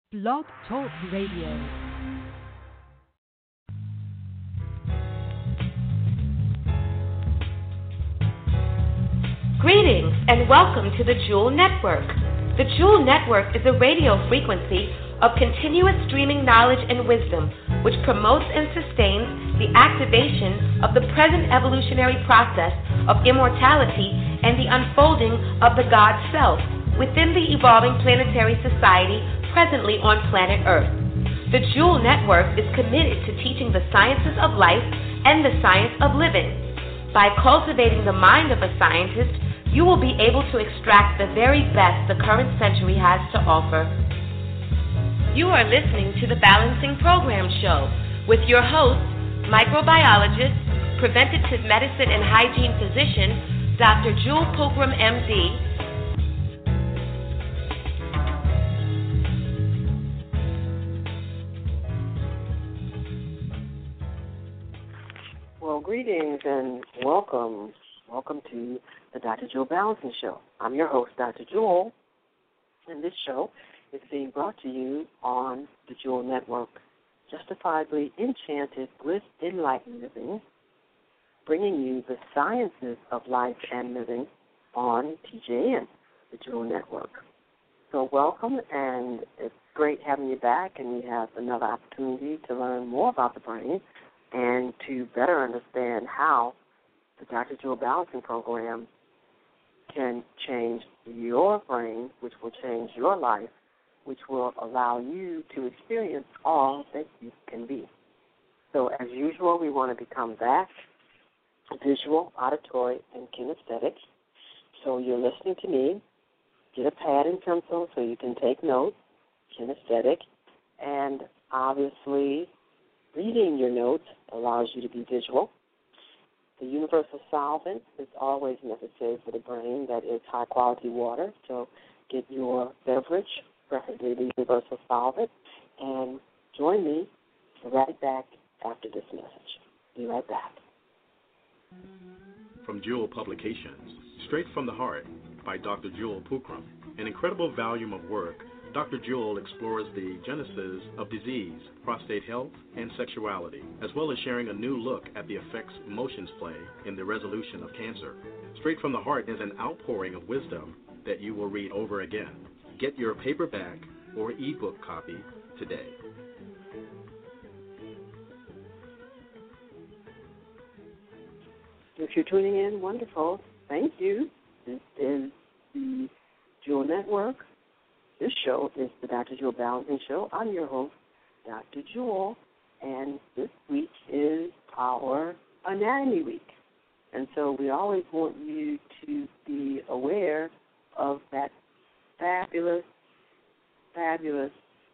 Blog Talk Radio. Greetings and welcome to the Jewel Network. The Jewel Network is a radio frequency of continuous streaming knowledge and wisdom which promotes and sustains the activation of the present evolutionary process of immortality and the unfolding of the God Self within the evolving planetary society presently on planet Earth. The Jewel Network is committed to teaching the sciences of life and the science of living. By cultivating the mind of a scientist, you will be able to extract the very best the current century has to offer. You are listening to the Balancing Program Show with your host, microbiologist, preventative medicine and hygiene physician, Dr. Jewel Pookrum, MD. Well, greetings and welcome. Welcome to the Dr. Jewel Balancing Show. I'm your host, Dr. Jewel, and this show is being brought to you on the Jewel Network, justifiably enchanted with enlightened living, bringing you the sciences of life and living on TJN, the Jewel Network. So welcome, and it's great having you back, and we have another opportunity to learn more about the brain and to better understand how the Dr. Jewel Balancing Program can change your brain, which will change your life, which will allow you to experience all that you can be. So as usual, we want to become that visual, auditory, and kinesthetic. So you're listening to me. Get a pad and pencil so you can take notes, kinesthetic, and obviously reading your notes allows you to be visual. The universal solvent is always necessary for the brain. That is high-quality water. So get your beverage, preferably the universal solvent, and join me right back after this message. Be right back. From Jewel Publications, Straight from the Heart by Dr. Jewel Pookrum, an incredible volume of work. Dr. Jewel explores the genesis of disease, prostate health, and sexuality, as well as sharing a new look at the effects emotions play in the resolution of cancer. Straight from the Heart is an outpouring of wisdom that you will read over again. Get your paperback or ebook copy today. If you're tuning in, wonderful. Thank you. This is the Jewel Network. This show is the Dr. Jewel Balancing Show. I'm your host, Dr. Jewel, and this week is our Anatomy Week. And so we always want you to be aware of that fabulous, fabulous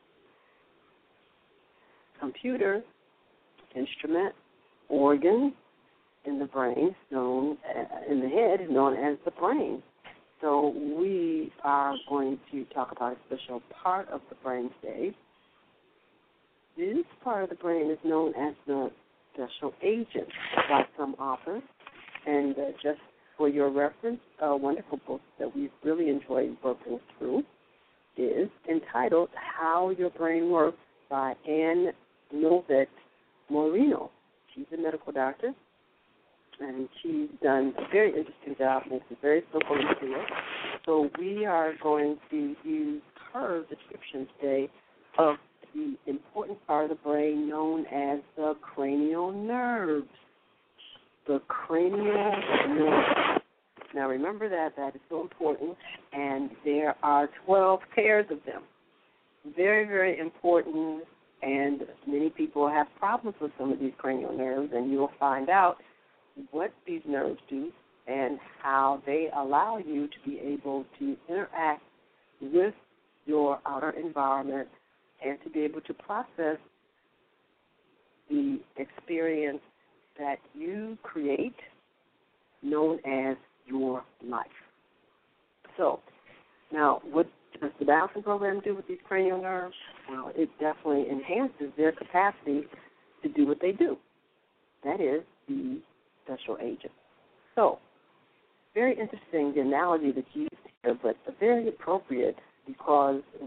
computer, instrument, organ in the brain, in the head, is known as the brain. So we are going to talk about a special part of the brain today. This part of the brain is known as the special agent by some authors. And just for your reference, a wonderful book that we've really enjoyed working through is entitled How Your Brain Works by Anne Novak Moreno. She's a medical doctor, and she's done a very interesting job, makes it very simple and clear. So we are going to use her description today of the important part of the brain known as the cranial nerves. The cranial nerves. Now remember that is so important, and there are 12 pairs of them. Very, very important, and many people have problems with some of these cranial nerves, and you will find out what these nerves do and how they allow you to be able to interact with your outer environment and to be able to process the experience that you create, known as your life. So, now, what does the balancing program do with these cranial nerves? Well, it definitely enhances their capacity to do what they do. That is, the special agent. So, very interesting, the analogy that's used here, but very appropriate because we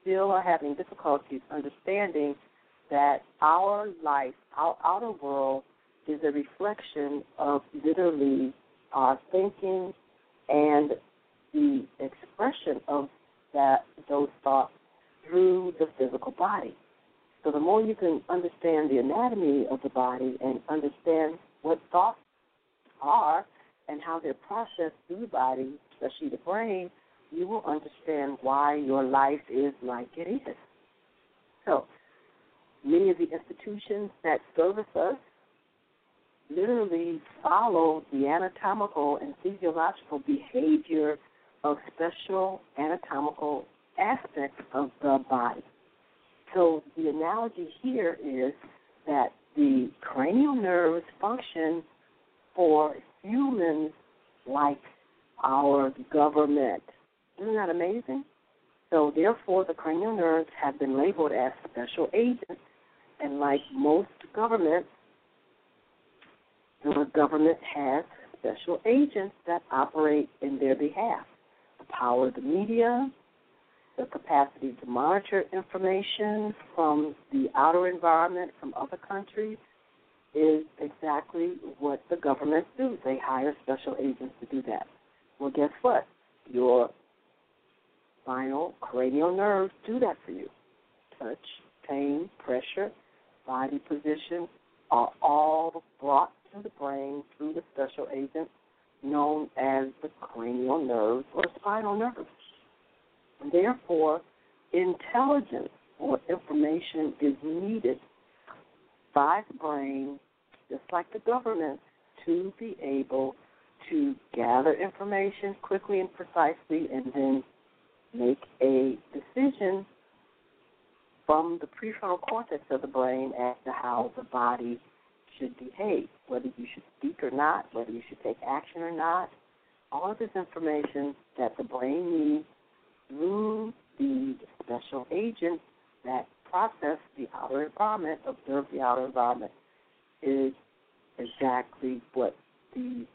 still are having difficulties understanding that our life, our outer world, is a reflection of literally our thinking and the expression of those thoughts through the physical body. So the more you can understand the anatomy of the body and understand what thoughts are and how they're processed through the body, especially the brain, you will understand why your life is like it is. So many of the institutions that service us literally follow the anatomical and physiological behavior of special anatomical aspects of the body. So the analogy here is that the cranial nerves function for humans like our government. Isn't that amazing? So therefore, the cranial nerves have been labeled as special agents, and like most governments, the government has special agents that operate in their behalf. The power of the media, the capacity to monitor information from the outer environment, from other countries, is exactly what the governments do. They hire special agents to do that. Well, guess what? Your spinal cranial nerves do that for you. Touch, pain, pressure, body position are all brought to the brain through the special agent known as the cranial nerves or spinal nerves. And therefore, intelligence or information is needed by the brain, just like the government, to be able to gather information quickly and precisely and then make a decision from the prefrontal cortex of the brain as to how the body should behave, whether you should speak or not, whether you should take action or not. All of this information that the brain needs through the special agents that process the outer environment, observe the outer environment, is exactly what the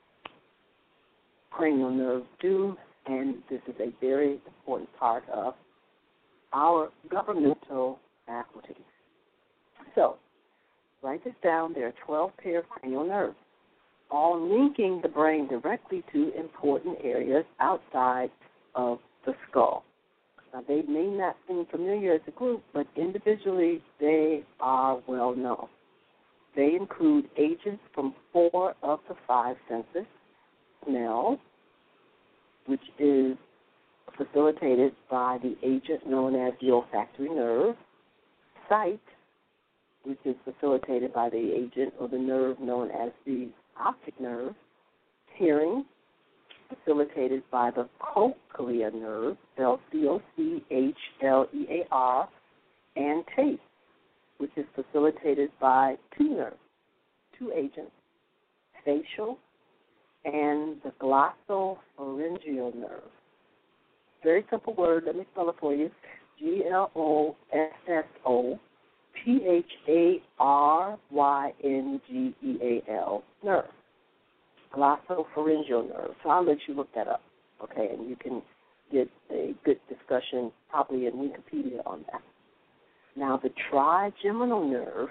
cranial nerves do, and this is a very important part of our governmental faculties. So, write this down. There are 12 pair of cranial nerves, all linking the brain directly to important areas outside of the skull. Now, they may not seem familiar as a group, but individually they are well known. They include agents from 4 of the 5 senses: smell, which is facilitated by the agent known as the olfactory nerve; sight, which is facilitated by the agent or the nerve known as the optic nerve; hearing, facilitated by the cochlear nerve, spelled C-O-C-H-L-E-A-R; and taste, which is facilitated by 2 nerves, 2 agents: facial and the glossopharyngeal nerve. Very simple word. Let me spell it for you. Glossopharyngeal nerve. Glossopharyngeal nerve. So I'll let you look that up, okay, and you can get a good discussion probably in Wikipedia on that. Now, the trigeminal nerve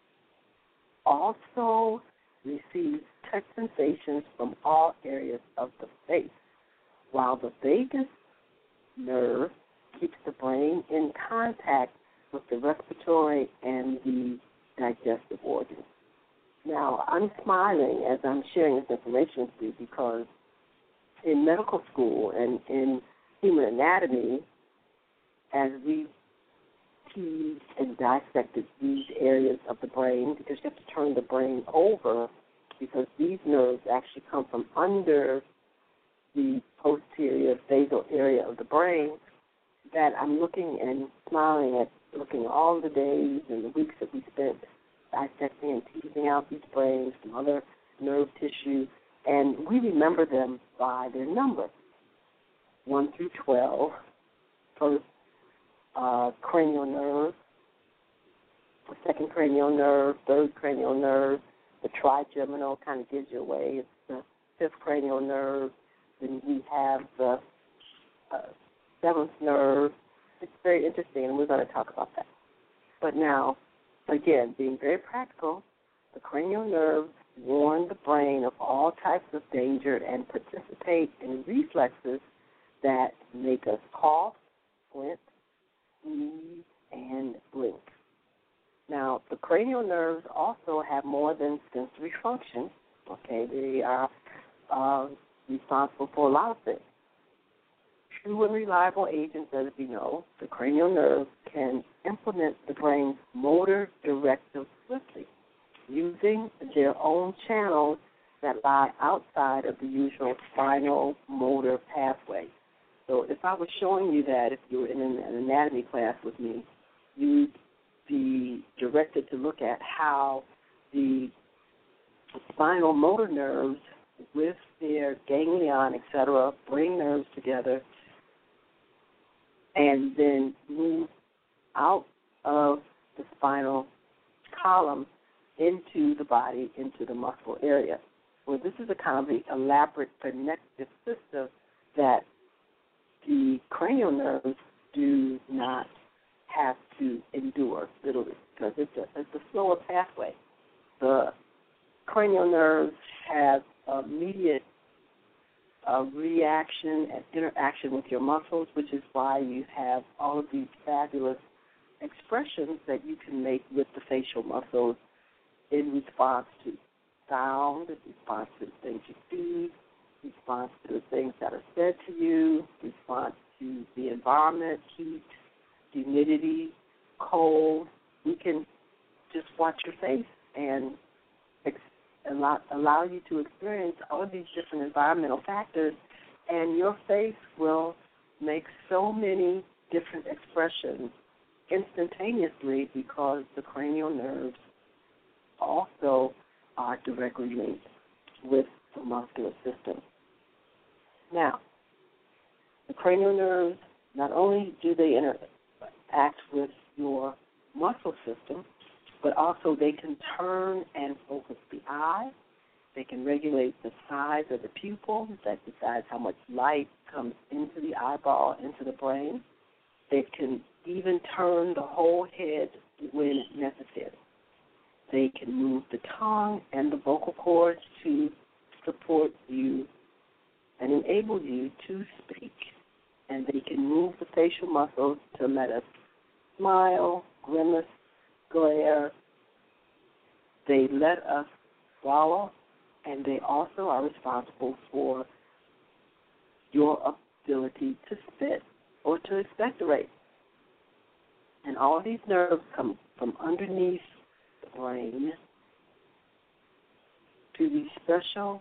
also receives touch sensations from all areas of the face, while the vagus nerve keeps the brain in contact with the respiratory and the digestive organs. Now, I'm smiling as I'm sharing this information with you because in medical school and in human anatomy, as we teased and dissected these areas of the brain, because you have to turn the brain over because these nerves actually come from under the posterior basal area of the brain, that I'm looking and smiling at looking all the days and the weeks that we spent dissecting and teasing out these brains from other nerve tissue, and we remember them by their number, 1 through 12, first cranial nerve, the second cranial nerve, third cranial nerve, the trigeminal kind of gives you away. It's the 5th cranial nerve. Then we have the 7th nerve, It's very interesting, and we're going to talk about that. But now, again, being very practical, the cranial nerves warn the brain of all types of danger and participate in reflexes that make us cough, squint, sneeze, and blink. Now, the cranial nerves also have more than sensory function. Okay, they are responsible for a lot of things. True and reliable agents, as we know, the cranial nerves can implement the brain's motor directive swiftly, using their own channels that lie outside of the usual spinal motor pathway. So if I was showing you that, if you were in an anatomy class with me, you'd be directed to look at how the spinal motor nerves with their ganglion, etc., bring nerves together and then move out of the spinal column into the body, into the muscle area. Well, this is a kind of elaborate connective system that the cranial nerves do not have to endure, literally, because it's a slower pathway. The cranial nerves have immediate reaction and interaction with your muscles, which is why you have all of these fabulous expressions that you can make with the facial muscles in response to sound, in response to the things you see, in response to the things that are said to you, in response to the environment, heat, humidity, cold. We can just watch your face and allow you to experience all of these different environmental factors, and your face will make so many different expressions instantaneously because the cranial nerves also are directly linked with the muscular system. Now, the cranial nerves, not only do they interact with your muscle system, but also they can turn and focus the eye. They can regulate the size of the pupil that decides how much light comes into the eyeball, into the brain. They can even turn the whole head when necessary. They can move the tongue and the vocal cords to support you and enable you to speak. And they can move the facial muscles to let us smile, grimace, glare. They let us swallow, and they also are responsible for your ability to spit or to expectorate. And all these nerves come from underneath the brain to these special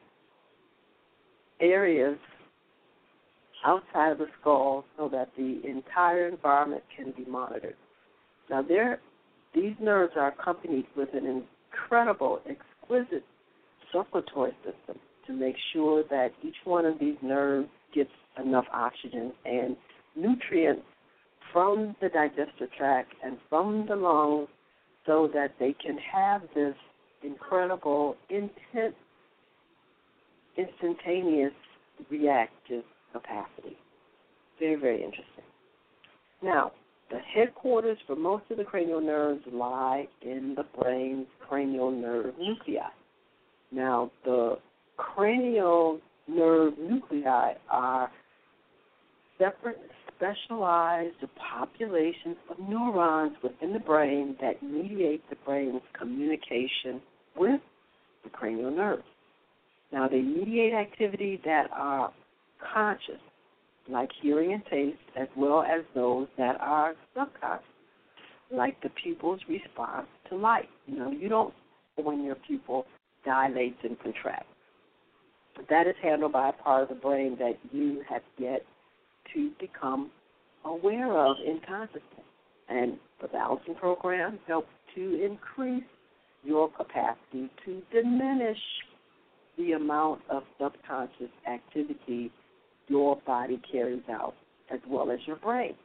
areas outside of the skull so that the entire environment can be monitored. Now, these nerves are accompanied with an incredible, exquisite circulatory system to make sure that each one of these nerves gets enough oxygen and nutrients from the digestive tract and from the lungs so that they can have this incredible, intense, instantaneous reactive capacity. Very, very interesting. Now, the headquarters for most of the cranial nerves lie in the brain's cranial nerve nuclei. Now, the cranial nerve nuclei are separate, specialized populations of neurons within the brain that mediate the brain's communication with the cranial nerves. Now, they mediate activity that are conscious, like hearing and taste, as well as those that are subconscious, like the pupil's response to light. You don't know when your pupil dilates and contracts. But that is handled by a part of the brain that you have yet to become aware of in consciousness. And the balancing program helps to increase your capacity to diminish the amount of subconscious activity your body carries out, as well as your brain.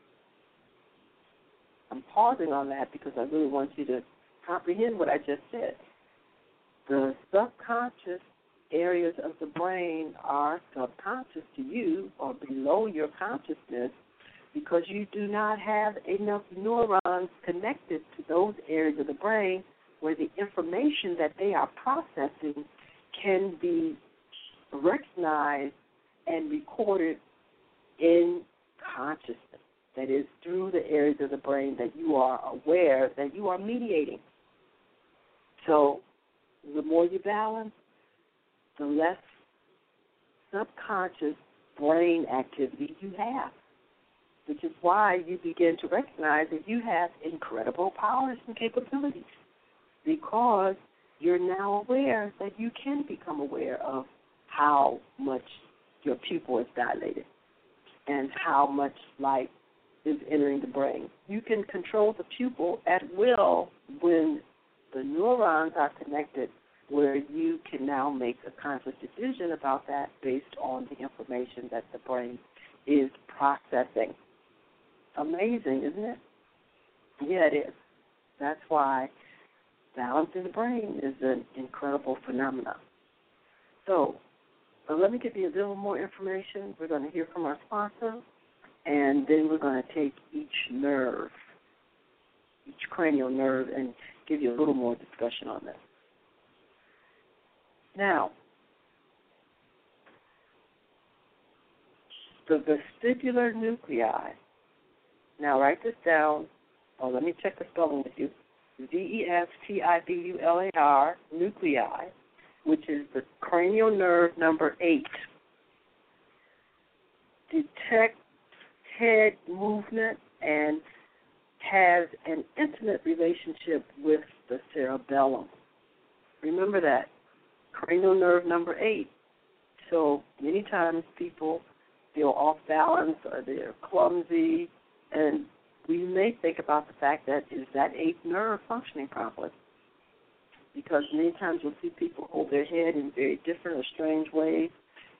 I'm pausing on that because I really want you to comprehend what I just said. The subconscious areas of the brain are subconscious to you or below your consciousness because you do not have enough neurons connected to those areas of the brain where the information that they are processing can be recognized and recorded in consciousness. That is, through the areas of the brain that you are aware that you are mediating. So the more you balance, the less subconscious brain activity you have, which is why you begin to recognize that you have incredible powers and capabilities, because you're now aware that you can become aware of how much your pupil is dilated and how much light is entering the brain. You can control the pupil at will when the neurons are connected, where you can now make a conscious decision about that based on the information that the brain is processing. Amazing, isn't it? Yeah, it is. That's why balance in the brain is an incredible phenomenon. So, let me give you a little more information. We're going to hear from our sponsor, and then we're going to take each nerve, each cranial nerve, and give you a little more discussion on this. Now, the vestibular nuclei. Now, write this down. Oh, let me check the spelling with you. VESTIBULAR, nuclei, which is the cranial nerve number 8. Detects head movement and has an intimate relationship with the cerebellum. Remember that. Cranial nerve number 8. So many times people feel off balance or they're clumsy, and we may think about the fact that is that 8th nerve functioning properly? Because many times you'll see people hold their head in very different or strange ways.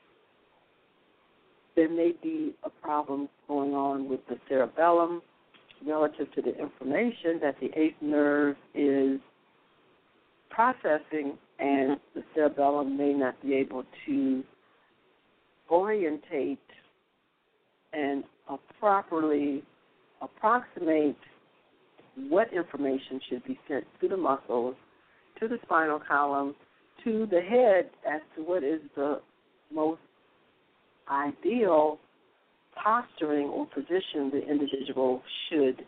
There may be a problem going on with the cerebellum relative to the information that the 8th nerve is processing, and the cerebellum may not be able to orientate and properly approximate what information should be sent to the muscles, to the spinal column, to the head as to what is the most ideal posturing or position the individual should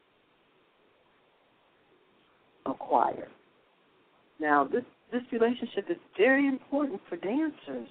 acquire. Now, this relationship is very important for dancers.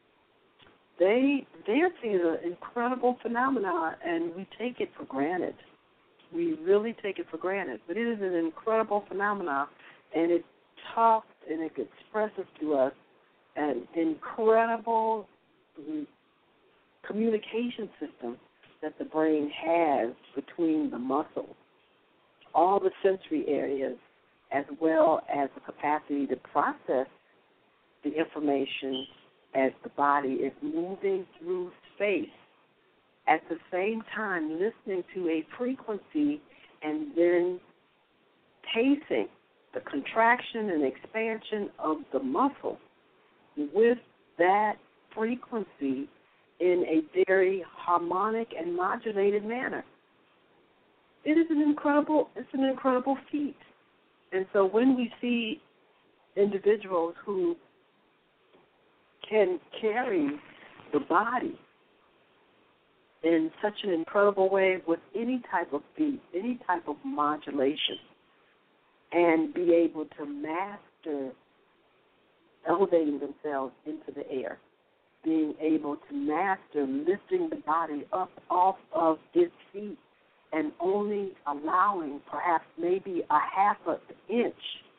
Dancing is an incredible phenomenon, and we take it for granted. We really take it for granted. But it is an incredible phenomenon, and it talks and it expresses to us an incredible communication system that the brain has between the muscles, all the sensory areas, as well as the capacity to process the information as the body is moving through space, at the same time listening to a frequency and then pacing the contraction and expansion of the muscle with that frequency in a very harmonic and modulated manner. It is an incredible feat. And so when we see individuals who can carry the body in such an incredible way with any type of beat, any type of modulation, and be able to master elevating themselves into the air, being able to master lifting the body up off of its feet and only allowing perhaps maybe a half an inch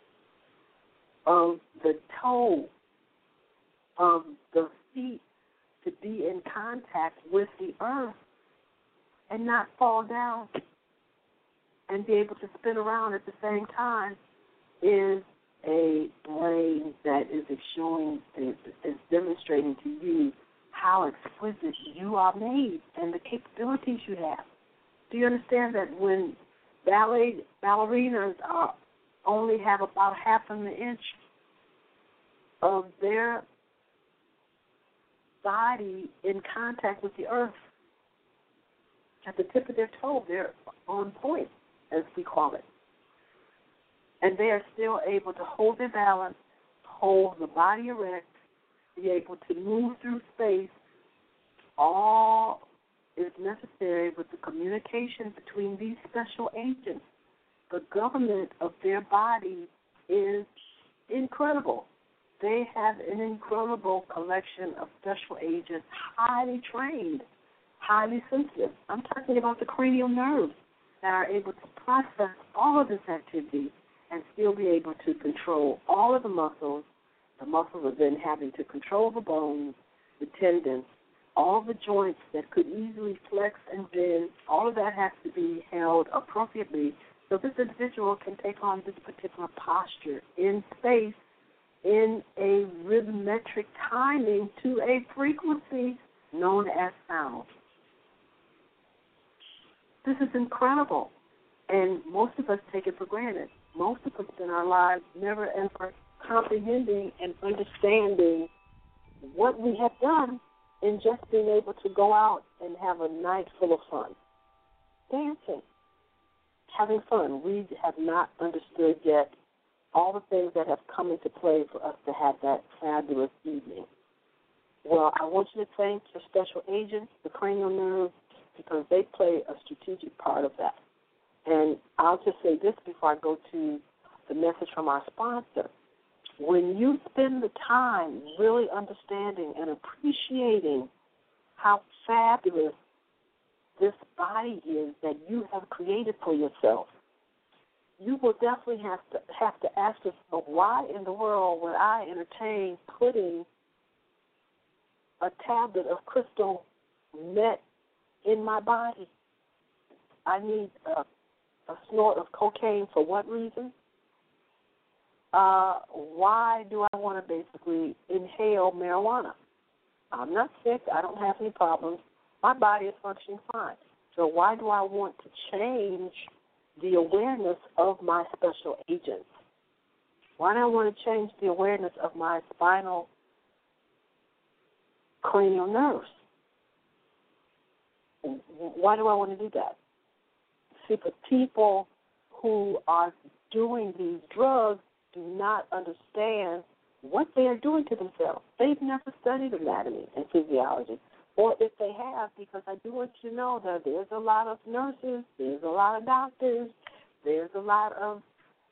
of the toe of the feet to be in contact with the earth and not fall down and be able to spin around at the same time is a brain that is demonstrating to you how exquisite you are made and the capabilities you have. Do you understand that when ballerinas only have about half an inch of their body in contact with the earth, at the tip of their toe, they're on point, as we call it. And they are still able to hold their balance, hold the body erect, be able to move through space. All is necessary with the communication between these special agents. The government of their body is incredible. They have an incredible collection of special agents, highly trained, highly sensitive. I'm talking about the cranial nerves that are able to process all of this activity and still be able to control all of the muscles. The muscles are then having to control the bones, the tendons, all the joints that could easily flex and bend. All of that has to be held appropriately so this individual can take on this particular posture in space in a rhythmic timing to a frequency known as sound. This is incredible, and most of us take it for granted. Most of us in our lives never ever comprehending and understanding what we have done in just being able to go out and have a night full of fun. Dancing, having fun. We have not understood yet all the things that have come into play for us to have that fabulous evening. Well, I want you to thank your special agents, the cranial nerves, because they play a strategic part of that. And I'll just say this before I go to the message from our sponsor. When you spend the time really understanding and appreciating how fabulous this body is that you have created for yourself, you will definitely have to ask yourself, why in the world would I entertain putting a tablet of crystal meth in my body? I need a snort of cocaine for what reason? Why do I want to basically inhale marijuana? I'm not sick. I don't have any problems. My body is functioning fine. So why do I want to change the awareness of my special agents? Why do I want to change the awareness of my spinal cranial nerves? Why do I want to do that? See, the people who are doing these drugs do not understand what they are doing to themselves. They've never studied anatomy and physiology. Or if they have, because I do want you to know that there's a lot of nurses, there's a lot of doctors, there's a lot of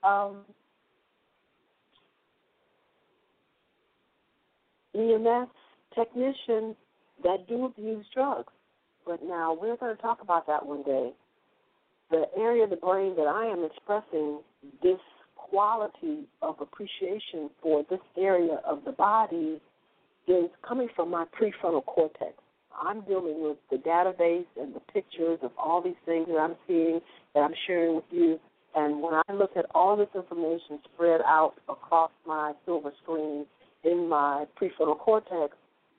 EMS technicians that do abuse drugs. But now we're going to talk about that one day. The area of the brain that I am expressing this quality of appreciation for this area of the body is coming from my prefrontal cortex. I'm dealing with the database and the pictures of all these things that I'm seeing, that I'm sharing with you. And when I look at all this information spread out across my silver screen in my prefrontal cortex,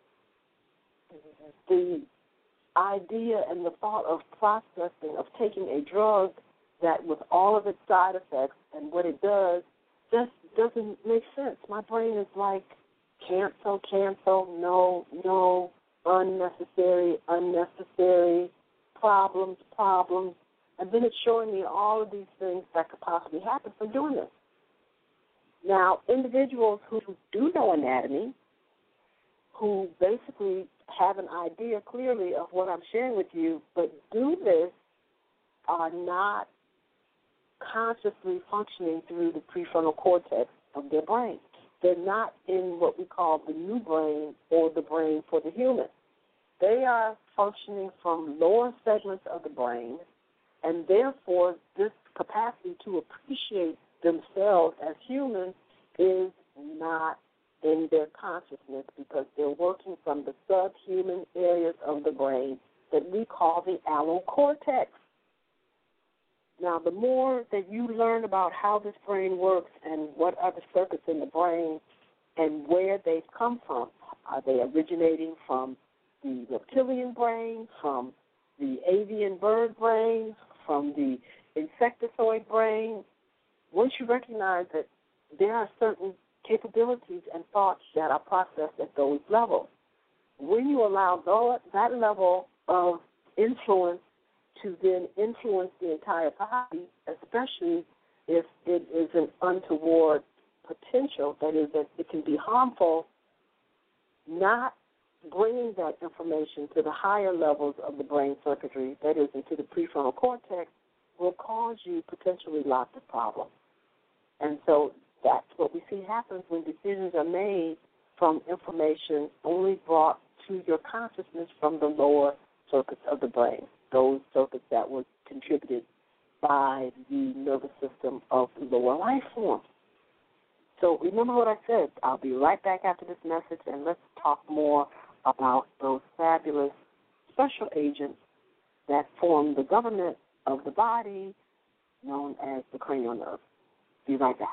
the idea and the thought of processing, of taking a drug that with all of its side effects and what it does just doesn't make sense. My brain is like, cancel, no, unnecessary, problems, and then it's showing me all of these things that could possibly happen from doing this. Now, individuals who do know anatomy, who basically have an idea clearly of what I'm sharing with you, but do this, are not consciously functioning through the prefrontal cortex of their brain. They're not in what we call the new brain or the brain for the human. They are functioning from lower segments of the brain, and therefore this capacity to appreciate themselves as humans is not in their consciousness, because they're working from the subhuman areas of the brain that we call the allocortex. Now, the more that you learn about how this brain works and what are the circuits in the brain and where they've come from, are they originating from the reptilian brain, from the avian bird brain, from the insectoid brain? Once you recognize that there are certain capabilities and thoughts that are processed at those levels, when you allow that level of influence to then influence the entire body, especially if it is an untoward potential, that is, that it can be harmful, not bringing that information to the higher levels of the brain circuitry, that is, into the prefrontal cortex, will cause you potentially lots of problems. And so that's what we see happens when decisions are made from information only brought to your consciousness from the lower circuits of the brain, those circuits that were contributed by the nervous system of lower life forms. So remember what I said. I'll be right back after this message, and let's talk more about those fabulous special agents that form the government of the body, known as the cranial nerve. Be right back.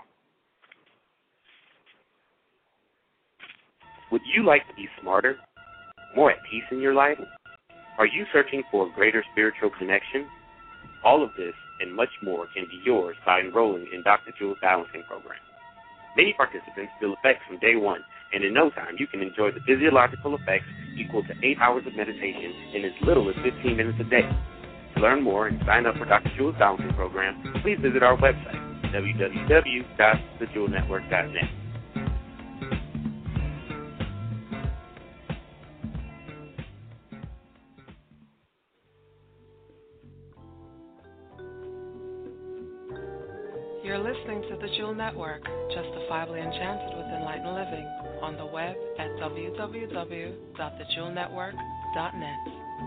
Would you like to be smarter, more at peace in your life? Are you searching for a greater spiritual connection? All of this and much more can be yours by enrolling in Dr. Jewel's Balancing Program. Many participants feel effects from day one, and in no time you can enjoy the physiological effects equal to 8 hours of meditation in as little as 15 minutes a day. To learn more and sign up for Dr. Jewel's Balancing Program, please visit our website, www.thejewelnetwork.net. You're listening to the Jewel Network, justifiably enchanted with enlightened living, on the web at www.thejewelnetwork.net.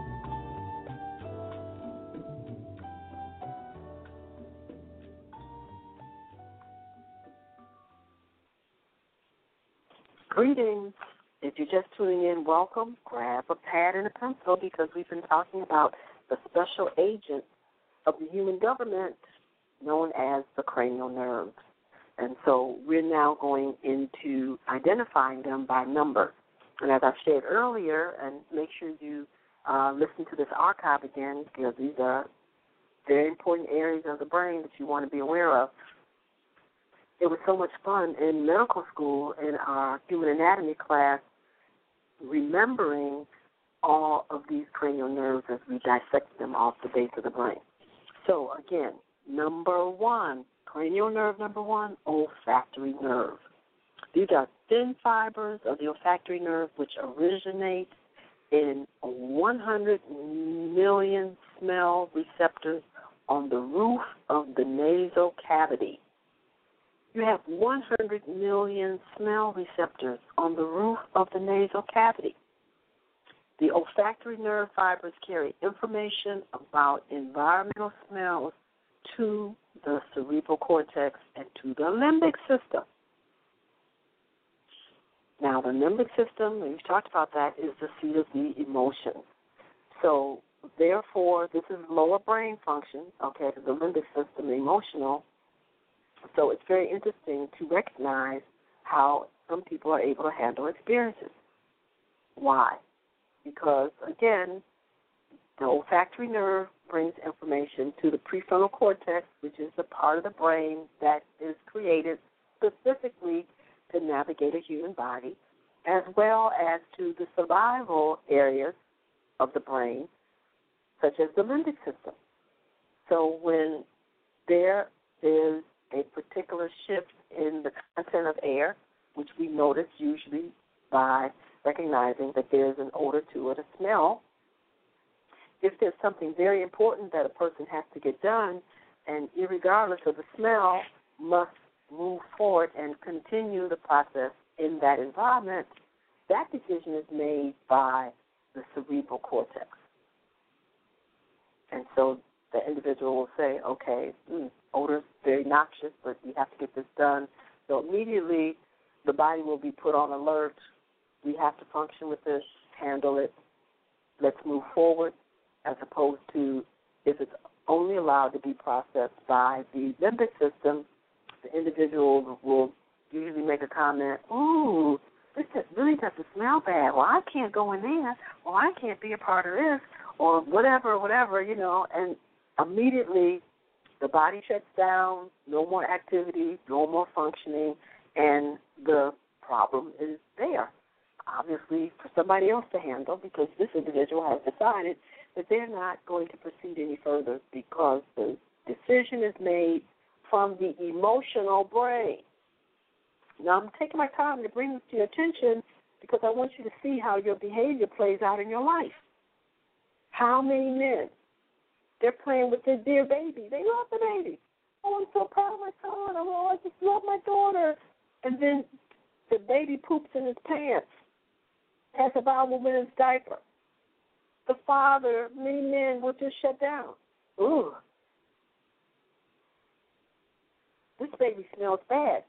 Greetings. If you're just tuning in, welcome. Grab a pad and a pencil because we've been talking about the special agent of the human government known as the cranial nerves. And so we're now going into identifying them by number. And as I shared earlier, and make sure you listen to this archive again because these are very important areas of the brain that you want to be aware of. It was so much fun in medical school in our human anatomy class remembering all of these cranial nerves as we dissect them off the base of the brain. So, again, number one, cranial nerve number one, olfactory nerve. These are thin fibers of the olfactory nerve which originate in 100 million smell receptors on the roof of the nasal cavity. You have 100 million smell receptors on the roof of the nasal cavity. The olfactory nerve fibers carry information about environmental smells to the cerebral cortex and to the limbic system. Now, the limbic system, we've talked about that, is the seat of the emotions. So, therefore, this is lower brain function, okay, the limbic system, emotional. So it's very interesting to recognize how some people are able to handle experiences. Why? Because, again, the olfactory nerve brings information to the prefrontal cortex, which is the part of the brain that is created specifically to navigate a human body, as well as to the survival areas of the brain, such as the limbic system. So when there is a particular shift in the content of air, which we notice usually by recognizing that there's an odor to it, a smell, if there's something very important that a person has to get done, and irregardless of the smell, must move forward and continue the process in that environment, that decision is made by the cerebral cortex. And so the individual will say, okay, odor's very noxious, but we have to get this done. So immediately the body will be put on alert. We have to function with this, handle it, let's move forward, as opposed to if it's only allowed to be processed by the limbic system, the individual will usually make a comment, ooh, this really doesn't smell bad. Well, I can't go in there. Or I can't be a part of this, or whatever, you know, and immediately the body shuts down, no more activity, no more functioning, and the problem is there, obviously, for somebody else to handle because this individual has decided that they're not going to proceed any further because the decision is made from the emotional brain. Now, I'm taking my time to bring this to your attention because I want you to see how your behavior plays out in your life. How many men, they're playing with their dear baby. They love the baby. Oh, I'm so proud of my son. Oh, I just love my daughter. And then the baby poops in his pants, has a bowel in his diaper. The father, many men will just shut down. Ooh, this baby smells bad.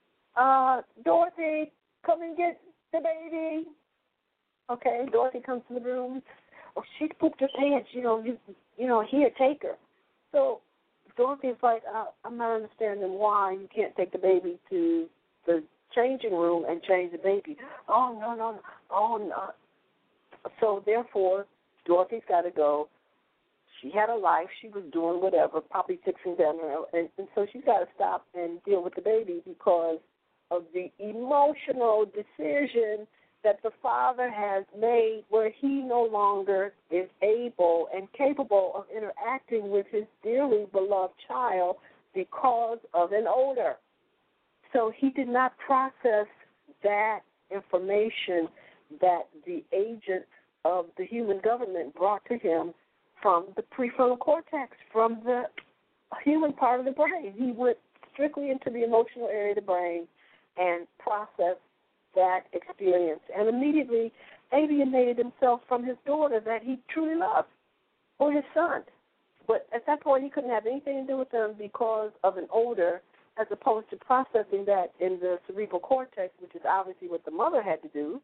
Dorothy, come and get the baby. Okay, Dorothy comes to the room. Oh, she pooped her pants. Here, take her. So Dorothy's like, I'm not understanding why you can't take the baby to the changing room and change the baby. Oh, no. Oh, no. So, therefore, Dorothy's got to go. She had a life. She was doing whatever, probably fixing dinner. And so she's got to stop and deal with the baby because of the emotional decision that the father has made where he no longer is able and capable of interacting with his dearly beloved child because of an odor. So he did not process that information that the agents of the human government brought to him from the prefrontal cortex, from the human part of the brain. He went strictly into the emotional area of the brain and processed that experience and immediately alienated himself from his daughter that he truly loved, or his son. But at that point, he couldn't have anything to do with them because of an odor, as opposed to processing that in the cerebral cortex, which is obviously what the mother had to do,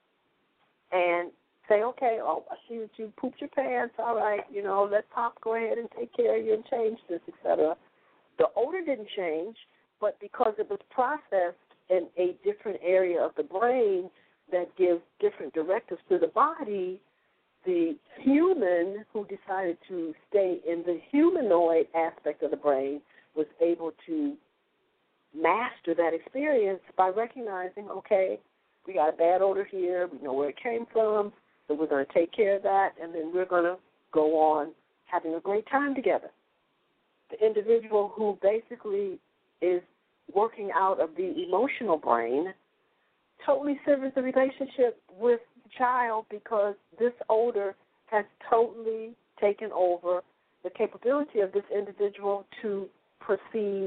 and say, okay, I see that you pooped your pants, all right, let Pop go ahead and take care of you and change this, etc. The odor didn't change, but because it was processed in a different area of the brain that gives different directives to the body, the human who decided to stay in the humanoid aspect of the brain was able to master that experience by recognizing, okay, we got a bad odor here, we know where it came from, so we're going to take care of that, and then we're going to go on having a great time together. The individual who basically is working out of the emotional brain totally severs the relationship with the child because this odor has totally taken over the capability of this individual to proceed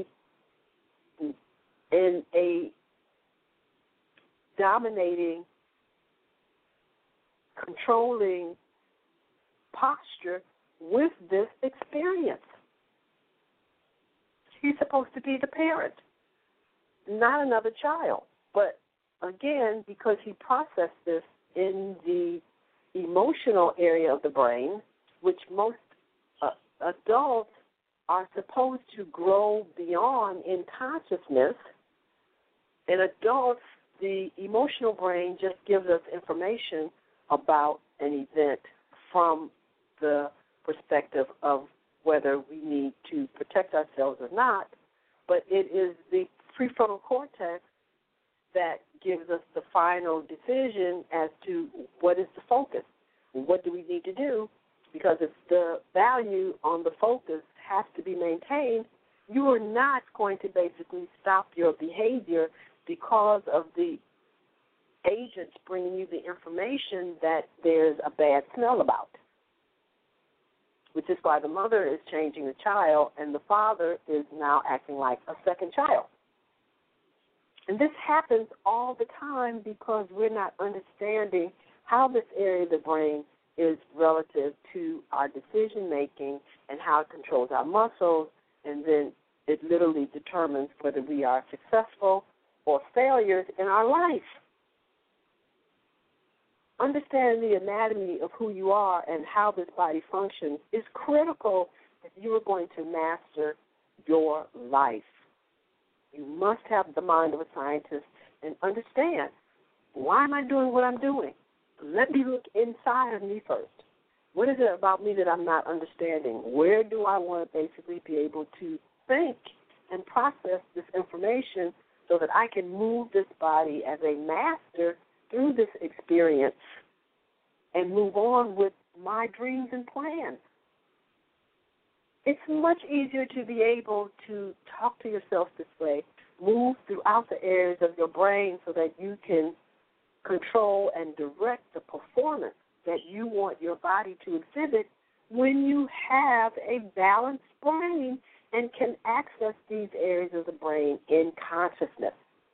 in a dominating, controlling posture with this experience. He's supposed to be the parent, not another child. But again, because he processed this in the emotional area of the brain, which most adults are supposed to grow beyond in consciousness, in adults, the emotional brain just gives us information about an event from the perspective of whether we need to protect ourselves or not, but it is the prefrontal cortex that gives us the final decision as to what is the focus, what do we need to do, because if the value on the focus has to be maintained, you are not going to basically stop your behavior because of the agents bringing you the information that there's a bad smell about, which is why the mother is changing the child and the father is now acting like a second child. And this happens all the time because we're not understanding how this area of the brain is relative to our decision-making and how it controls our muscles, and then it literally determines whether we are successful or failures in our life. Understanding the anatomy of who you are and how this body functions is critical if you are going to master your life. You must have the mind of a scientist and understand, why am I doing what I'm doing? Let me look inside of me first. What is it about me that I'm not understanding? Where do I want to basically be able to think and process this information so that I can move this body as a master through this experience and move on with my dreams and plans. It's much easier to be able to talk to yourself this way, move throughout the areas of your brain so that you can control and direct the performance that you want your body to exhibit when you have a balanced brain and can access these areas of the brain in consciousness.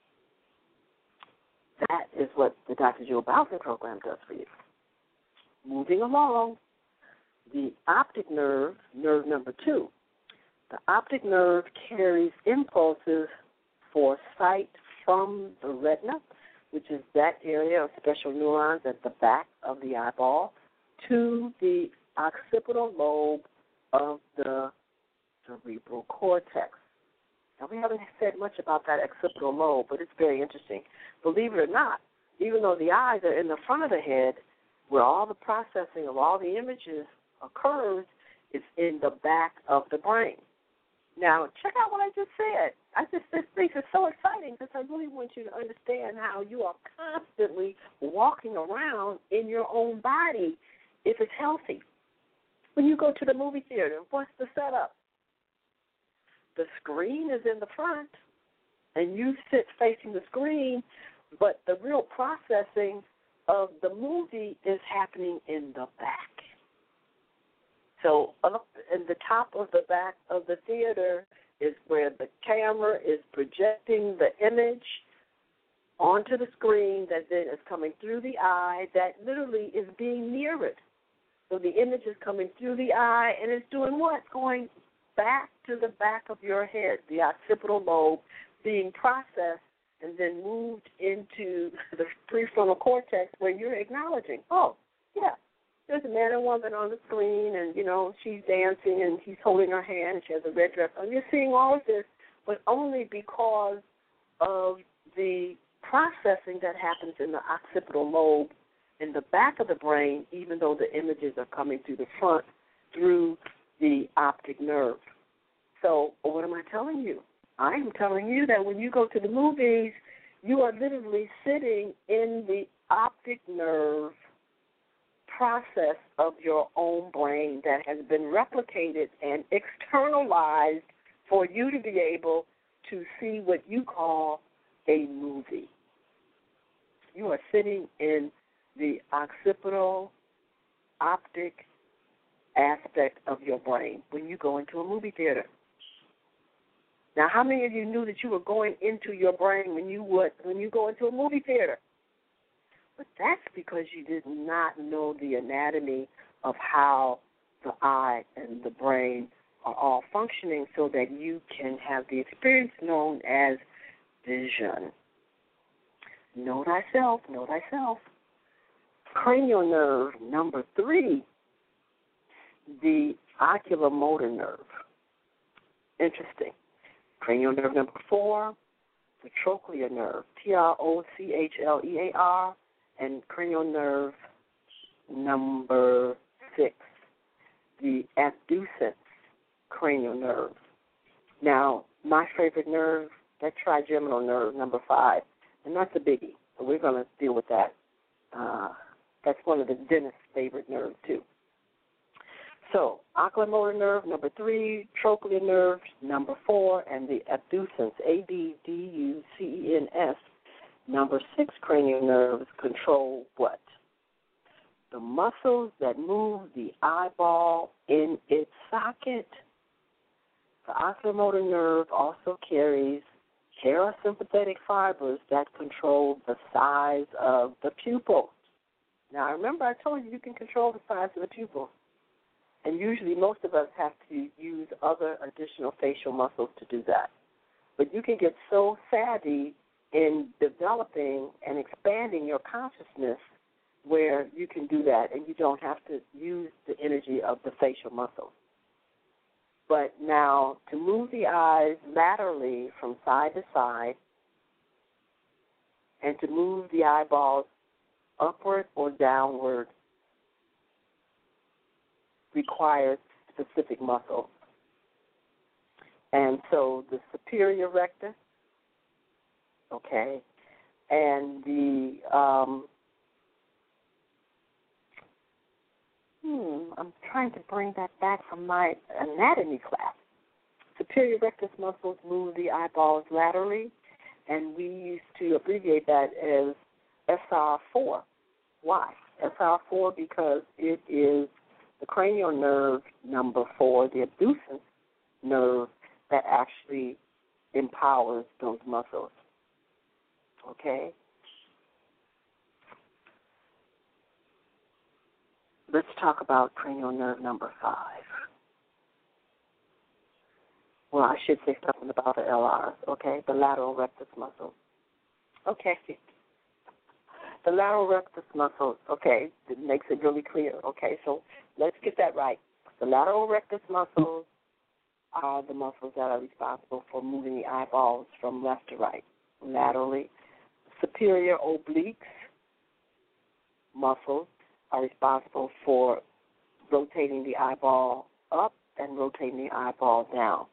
That is what the Dr. Jewel Balancing Program does for you. Moving along, the optic nerve, nerve number 2. The optic nerve carries impulses for sight from the retina, which is that area of special neurons at the back of the eyeball, to the occipital lobe of the cerebral cortex. Now, we haven't said much about that occipital lobe, but it's very interesting. Believe it or not, even though the eyes are in the front of the head, where all the processing of all the images occurs, is in the back of the brain. Now, check out what I just said. This thing is so exciting because I really want you to understand how you are constantly walking around in your own body if it's healthy. When you go to the movie theater, what's the setup? The screen is in the front, and you sit facing the screen, but the real processing of the movie is happening in the back. So up in the top of the back of the theater is where the camera is projecting the image onto the screen that then is coming through the eye that literally is being mirrored. So the image is coming through the eye, and it's doing what? Going back to the back of your head, the occipital lobe, being processed and then moved into the prefrontal cortex where you're acknowledging, oh, yeah, there's a man and woman on the screen, and, you know, she's dancing, and he's holding her hand, and she has a red dress on. You're seeing all of this, but only because of the processing that happens in the occipital lobe in the back of the brain, even though the images are coming through the front through the optic nerve. So what am I telling you? I am telling you that when you go to the movies, you are literally sitting in the optic nerve process of your own brain that has been replicated and externalized for you to be able to see what you call a movie. You are sitting in the occipital optic aspect of your brain when you go into a movie theater. Now, how many of you knew that you were going into your brain when you go into a movie theater? But that's because you did not know the anatomy of how the eye and the brain are all functioning so that you can have the experience known as vision. Know thyself, know thyself. Cranial nerve number 3, the oculomotor nerve. Interesting. Cranial nerve number 4, the trochlear nerve, Trochlear, and cranial nerve number 6, the abducens cranial nerve. Now, my favorite nerve, that trigeminal nerve number 5, and that's a biggie, so we're going to deal with that. That's one of the dentist's favorite nerves, too. So, oculomotor nerve number 3, trochlear nerve number 4, and the abducens, ABDUCENS, number 6 cranial nerves control what? The muscles that move the eyeball in its socket. The oculomotor nerve also carries parasympathetic fibers that control the size of the pupil. Now, remember I told you can control the size of the pupil. And usually most of us have to use other additional facial muscles to do that. But you can get so savvy in developing and expanding your consciousness where you can do that and you don't have to use the energy of the facial muscles. But now to move the eyes laterally from side to side and to move the eyeballs upward or downward requires specific muscles. And so the superior rectus, okay, and the I'm trying to bring that back from my anatomy class. Superior rectus muscles move the eyeballs laterally, and we used to abbreviate that as SR4. Why? SR4 because it is the cranial nerve number 4, the abducens nerve, that actually empowers those muscles. Okay? Let's talk about cranial nerve number 5. Well, I should say something about the LRs, okay? The lateral rectus muscle. Okay. The lateral rectus muscle, okay, it makes it really clear. Okay, so let's get that right. The lateral rectus muscles are the muscles that are responsible for moving the eyeballs from left to right, laterally. Superior obliques muscles are responsible for rotating the eyeball up and rotating the eyeball down.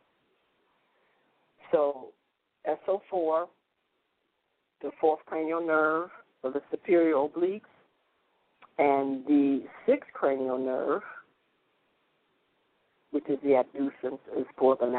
So SO4, the fourth cranial nerve, for the superior obliques, and the sixth cranial nerve, which is the abducens, is for the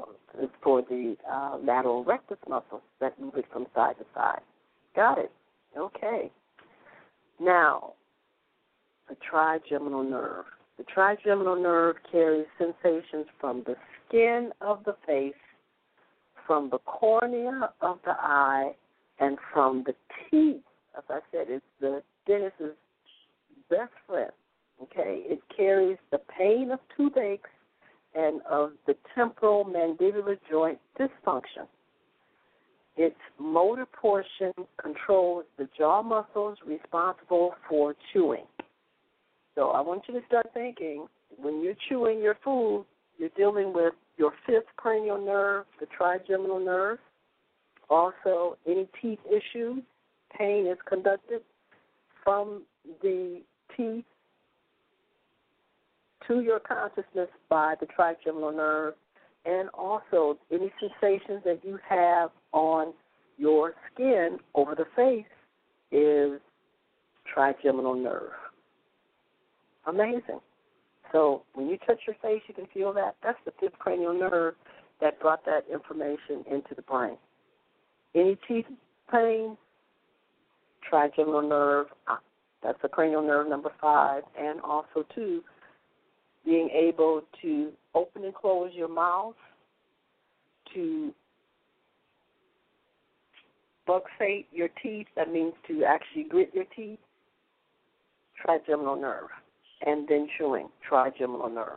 lateral rectus muscles that move it from side to side. Got it? Okay. Now, the trigeminal nerve. The trigeminal nerve carries sensations from the skin of the face, from the cornea of the eye, and from the teeth. As I said, it's the dentist's best friend, okay? It carries the pain of toothaches and of the temporal mandibular joint dysfunction. Its motor portion controls the jaw muscles responsible for chewing. So I want you to start thinking, when you're chewing your food, you're dealing with your fifth cranial nerve, the trigeminal nerve. Also, any teeth issues, pain is conducted from the teeth to your consciousness by the trigeminal nerve, and also any sensations that you have on your skin over the face is trigeminal nerve. Amazing. So when you touch your face, you can feel that. That's the fifth cranial nerve that brought that information into the brain. Any teeth pain, trigeminal nerve, that's the cranial nerve number 5, and also, too, being able to open and close your mouth, to buccate your teeth, that means to actually grit your teeth, trigeminal nerve, and then chewing, trigeminal nerve.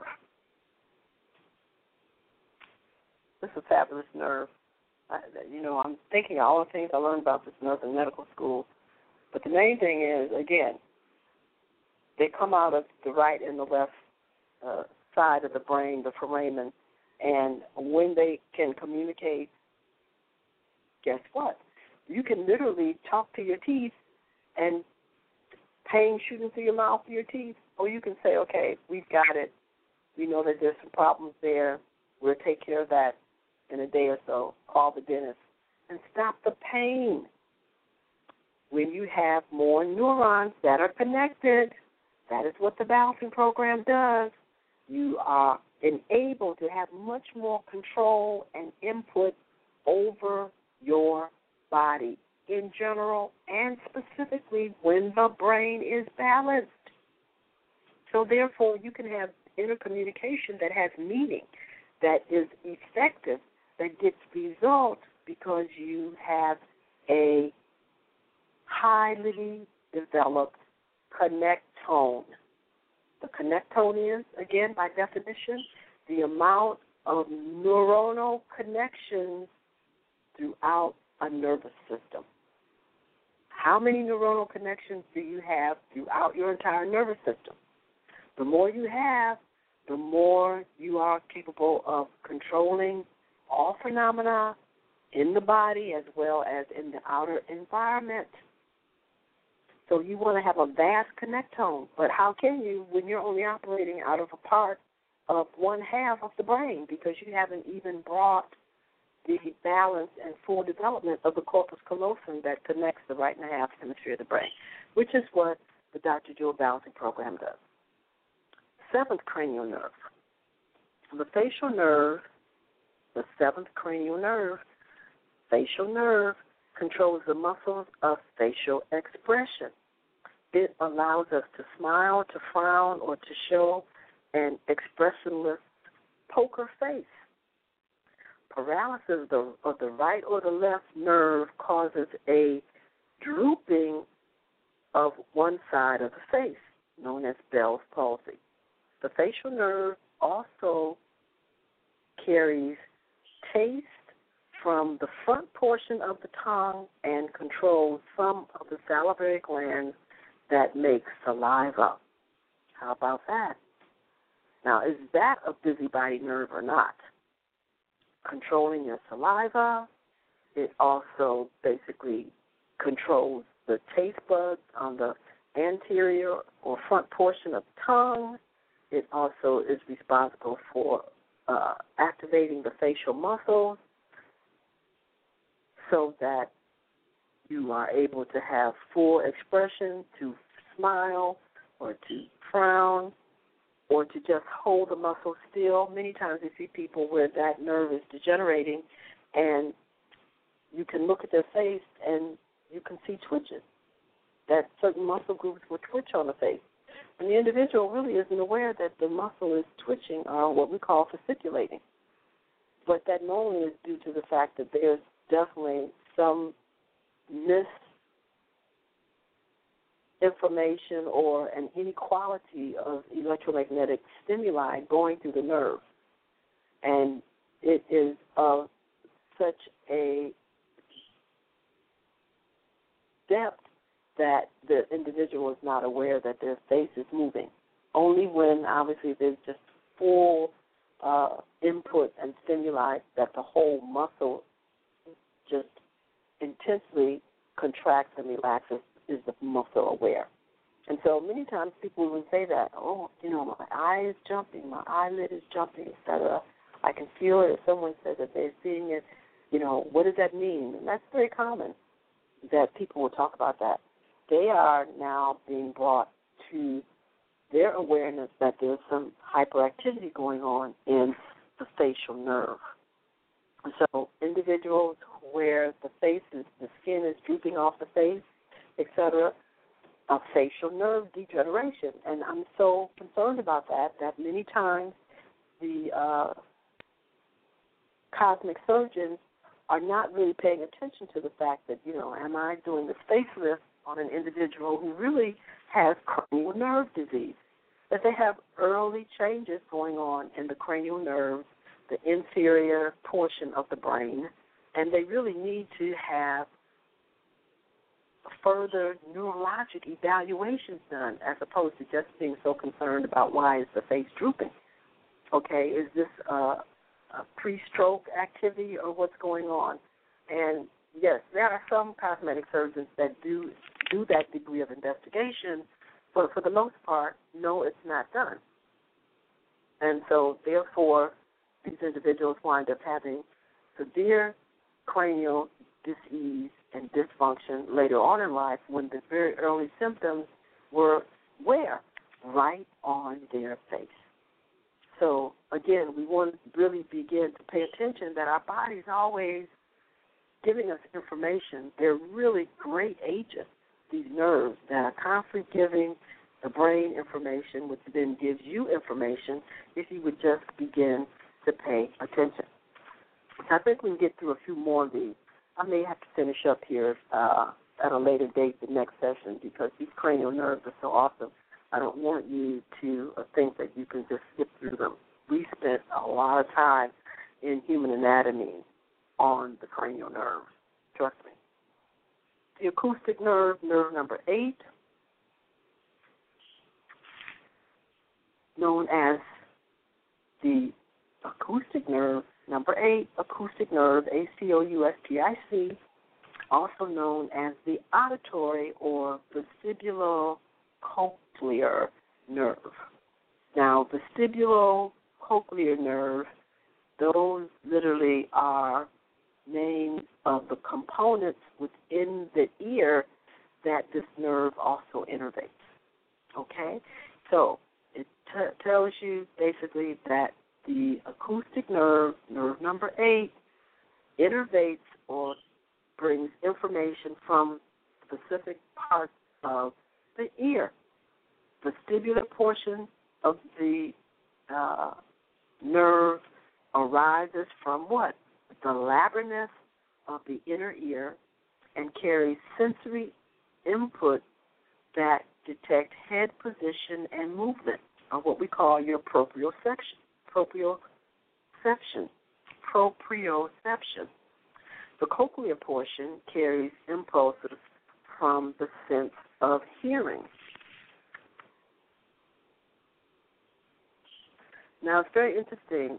This is a fabulous nerve. I'm thinking all the things I learned about this nerve in medical school, but the main thing is, again, they come out of the right and the left side of the brain, the foramen, and when they can communicate, guess what? You can literally talk to your teeth and pain shooting through your mouth through your teeth, or you can say, okay, we've got it. We know that there's some problems there. We'll take care of that in a day or so. Call the dentist and stop the pain. When you have more neurons that are connected, that is what the balancing program does. You are enabled to have much more control and input over your body in general and specifically when the brain is balanced. So therefore, you can have intercommunication that has meaning, that is effective, that gets results because you have a highly developed connectome. The connectome is, again, by definition, the amount of neuronal connections throughout a nervous system. How many neuronal connections do you have throughout your entire nervous system? The more you have, the more you are capable of controlling all phenomena in the body as well as in the outer environment. So you want to have a vast connectome, but how can you when you're only operating out of a part of one half of the brain because you haven't even brought the balance and full development of the corpus callosum that connects the right and a half hemisphere of the brain, which is what the Dr. Jewel Balancing Program does. seventh cranial nerve. The facial nerve, the seventh cranial nerve, facial nerve controls the muscles of facial expression. It allows us to smile, to frown, or to show an expressionless poker face. Paralysis of the right or the left nerve causes a drooping of one side of the face, known as Bell's palsy. The facial nerve also carries taste from the front portion of the tongue and controls some of the salivary glands that make saliva. How about that? Now, is that a busybody nerve or not? Controlling your saliva. It also basically controls the taste buds on the anterior or front portion of the tongue. It also is responsible for activating the facial muscles so that you are able to have full expression, to smile or to frown or to just hold the muscle still. Many times you see people where that nerve is degenerating and you can look at their face and you can see twitches, that certain muscle groups will twitch on the face. And the individual really isn't aware that the muscle is twitching or what we call fasciculating. But that normally is due to the fact that there's definitely some misinformation or an inequality of electromagnetic stimuli going through the nerve. And it is of such a depth that the individual is not aware that their face is moving. Only when, obviously, there's just full input and stimuli that the whole muscle just intensely contracts and relaxes is the muscle aware. And so many times people will say that, oh, my eye is jumping, my eyelid is jumping, etc. I can feel it. If someone says that they're seeing it, what does that mean? And that's very common that people will talk about that. They are now being brought to their awareness that there's some hyperactivity going on in the facial nerve. So individuals where the skin is drooping off the face, etc., a facial nerve degeneration. And I'm so concerned about that many times the cosmic surgeons are not really paying attention to the fact that, am I doing the facelift on an individual who really has cranial nerve disease, that they have early changes going on in the cranial nerves, the inferior portion of the brain, and they really need to have further neurologic evaluations done as opposed to just being so concerned about why is the face drooping. Okay, is this a pre-stroke activity or what's going on? And yes, there are some cosmetic surgeons that do that degree of investigation, but for the most part, no, it's not done. And so, therefore, these individuals wind up having severe cranial disease and dysfunction later on in life when the very early symptoms were where? Right on their face. So, again, we want to really begin to pay attention that our body's always giving us information. They're really great agents, these nerves that are constantly giving the brain information, which then gives you information if you would just begin to pay attention. I think we can get through a few more of these. I may have to finish up here at a later date, the next session, because these cranial nerves are so awesome. I don't want you to think that you can just skip through them. We spent a lot of time in human anatomy on the cranial nerve. Trust me. The acoustic nerve, nerve number 8, known as the acoustic nerve, number 8, acoustic nerve, ACOUSTIC, also known as the auditory or vestibulocochlear nerve. Now, vestibulocochlear nerve, those literally are names of the components within the ear that this nerve also innervates. Okay? So, tells you basically that the acoustic nerve, nerve number 8, innervates or brings information from specific parts of the ear. The vestibular portion of the nerve arises from what? The labyrinth of the inner ear and carries sensory input that detect head position and movement, or what we call your proprioception. The cochlear portion carries impulses from the sense of hearing. Now, it's very interesting.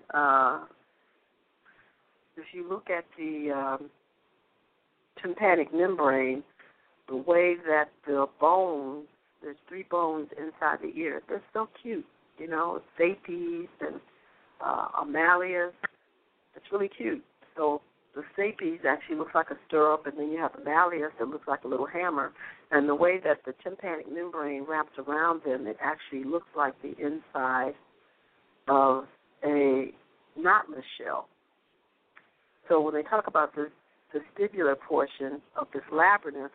If you look at the tympanic membrane, the way that the bones, there's 3 bones inside the ear, they're so cute, stapes and malleus. It's really cute. So the stapes actually looks like a stirrup, and then you have the malleus that looks like a little hammer. And the way that the tympanic membrane wraps around them, it actually looks like the inside of a knotless shell. So when they talk about the vestibular portion of this labyrinth,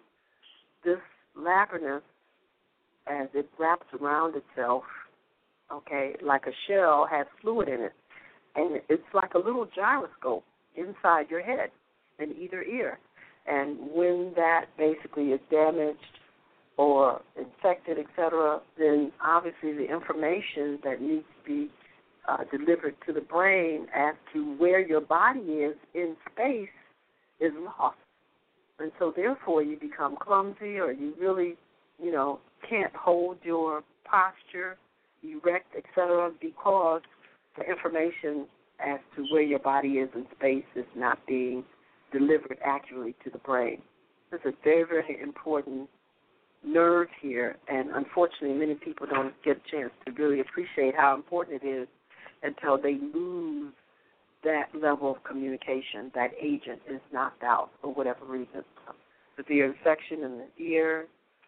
as it wraps around itself, like a shell, has fluid in it. And it's like a little gyroscope inside your head in either ear. And when that basically is damaged or infected, etc., then obviously the information that needs to be delivered to the brain as to where your body is in space is lost. And so therefore you become clumsy, or you really, can't hold your posture erect, etc., because the information as to where your body is in space is not being delivered accurately to the brain. This is a very, very important nerve here, and unfortunately many people don't get a chance to really appreciate how important it is until they lose that level of communication. That agent is knocked out for whatever reason. Severe infection in the ear,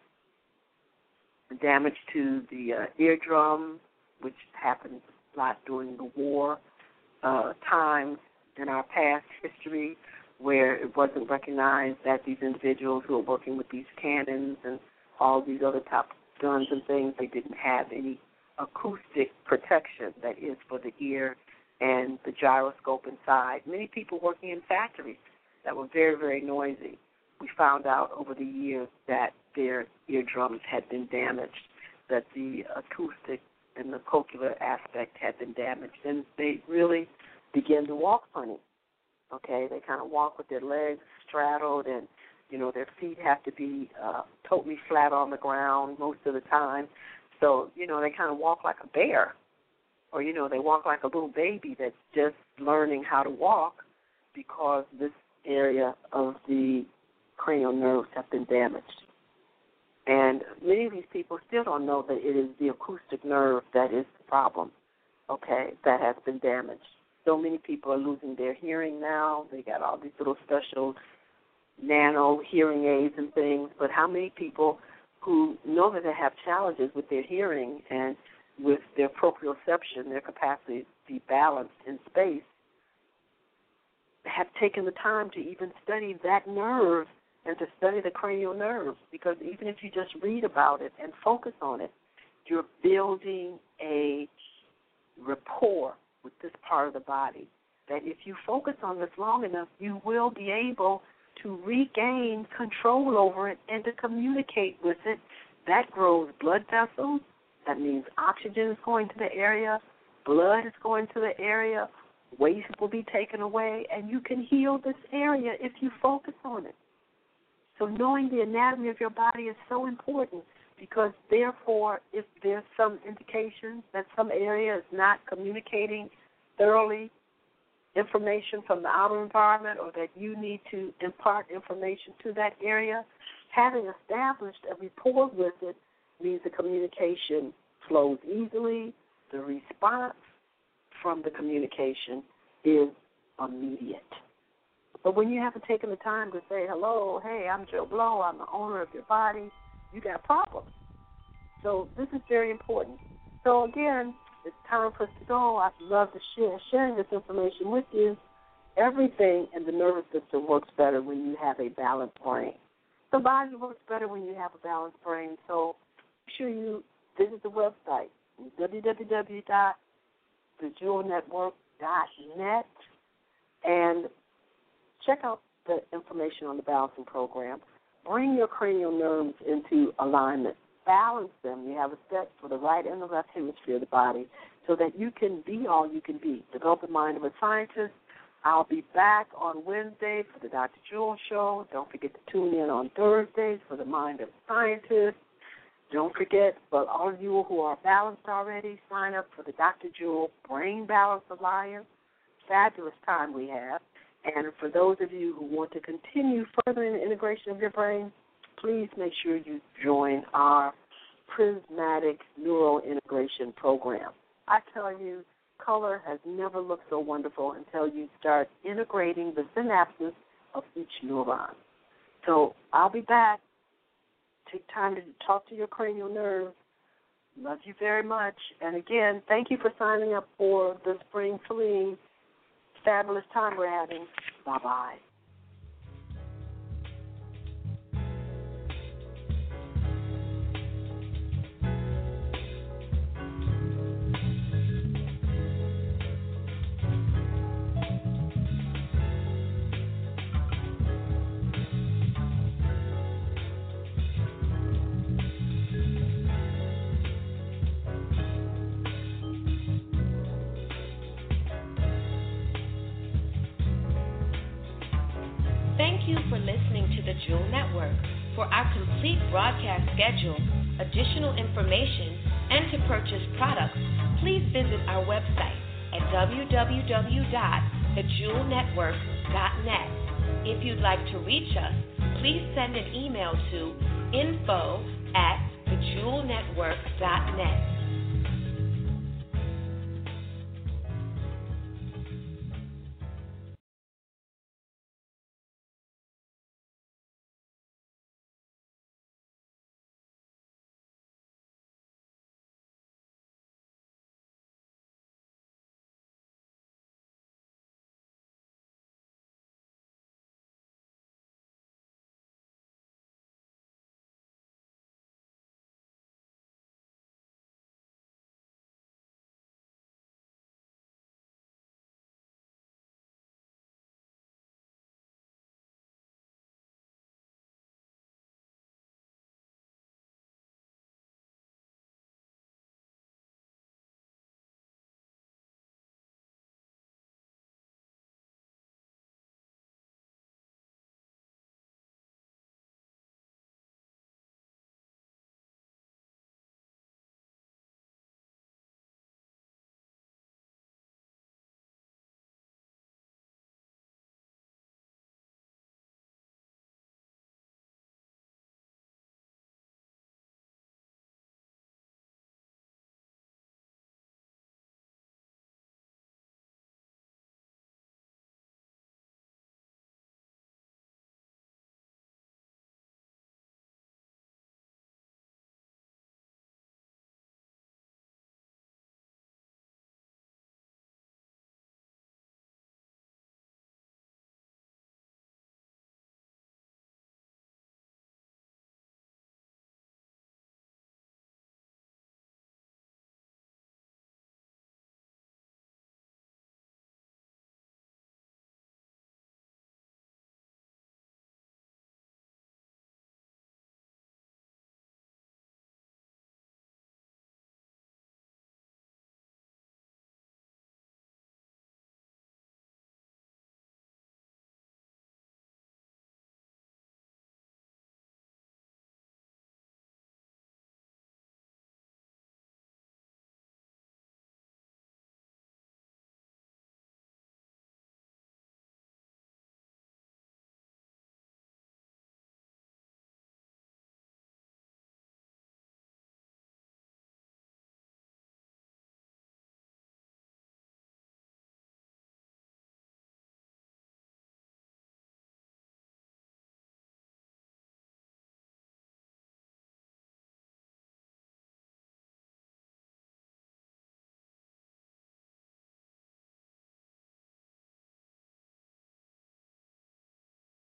damage to the eardrum, which happened a lot during the war times in our past history, where it wasn't recognized that these individuals who were working with these cannons and all these other top guns and things, they didn't have any acoustic protection, that is for the ear and the gyroscope inside. Many people working in factories that were very, very noisy, we found out over the years that their eardrums had been damaged, that the acoustic and the cochlear aspect had been damaged, and they really begin to walk funny. They kind of walk with their legs straddled, and their feet have to be totally flat on the ground most of the time. So, they kind of walk like a bear, or, they walk like a little baby that's just learning how to walk because this area of the cranial nerves have been damaged. And many of these people still don't know that it is the acoustic nerve that is the problem, that has been damaged. So many people are losing their hearing now. They got all these little special nano hearing aids and things, but how many people who know that they have challenges with their hearing and with their proprioception, their capacity to be balanced in space, have taken the time to even study that nerve and to study the cranial nerve? Because even if you just read about it and focus on it, you're building a rapport with this part of the body, that if you focus on this long enough, you will be able to regain control over it and to communicate with it. That grows blood vessels. That means oxygen is going to the area, blood is going to the area, waste will be taken away, and you can heal this area if you focus on it. So knowing the anatomy of your body is so important, because therefore if there's some indication that some area is not communicating thoroughly information from the outer environment, or that you need to impart information to that area, having established a rapport with it means the communication flows easily. The response from the communication is immediate. But when you haven't taken the time to say, hello, hey, I'm Joe Blow, I'm the owner of your body, you got problems. So this is very important. So, again, it's time for us to go. I'd love to sharing this information with you. Everything in the nervous system works better when you have a balanced brain. The body works better when you have a balanced brain. So make sure you visit the website, www.thejewelnetwork.net, and check out the information on the balancing program. Bring your cranial nerves into alignment. Balance them. You have a set for the right and the left hemisphere of the body so that you can be all you can be. Develop the mind of a scientist. I'll be back on Wednesday for the Dr. Jewel Show. Don't forget to tune in on Thursdays for the Mind of a Scientist. Don't forget, for all of you who are balanced already, sign up for the Dr. Jewel Brain Balance Alliance. Fabulous time we have. And for those of you who want to continue furthering the integration of your brain, please make sure you join our Prismatic Neurointegration Program. I tell you, color has never looked so wonderful until you start integrating the synapses of each neuron. So I'll be back. Take time to talk to your cranial nerves. Love you very much. And again, thank you for signing up for the Spring Fling. Fabulous time we're having. Bye-bye. Thank you for listening to the Jewel Network. For our complete broadcast schedule, additional information, and to purchase products, please visit our website at www.thejewelnetwork.net. If you'd like to reach us, please send an email to info@thejewelnetwork.net.